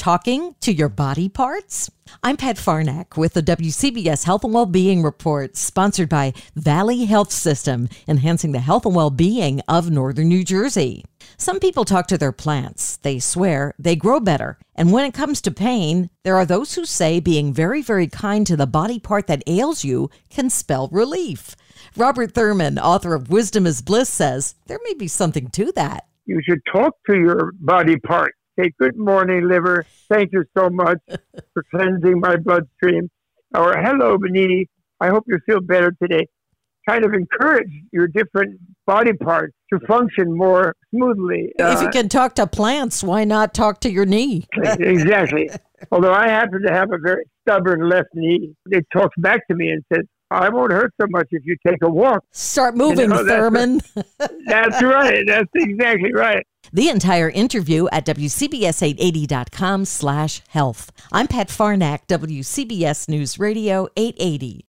talking to your body parts? I'm Pat Farnack with the WCBS Health and Wellbeing Report, sponsored by Valley Health System, enhancing the health and well-being of Northern New Jersey. Some people talk to their plants. They swear they grow better. And when it comes to pain, there are those who say being very, very kind to the body part that ails you can spell relief. Robert Thurman, author of Wisdom is Bliss, says there may be something to that. You should talk to your body part. Say, good morning, liver. Thank you so much for cleansing my bloodstream. Or, hello, knee. I hope you feel better today. Kind of encourage your different body parts to function more smoothly. If you can talk to plants, why not talk to your knee? Exactly. Although I happen to have a very stubborn left knee. It talks back to me and says, I won't hurt so much if you take a walk. Start moving, Thurman. That's right. That's exactly right. The entire interview at WCBS880.com/health. I'm Pat Farnack, WCBS News Radio 880.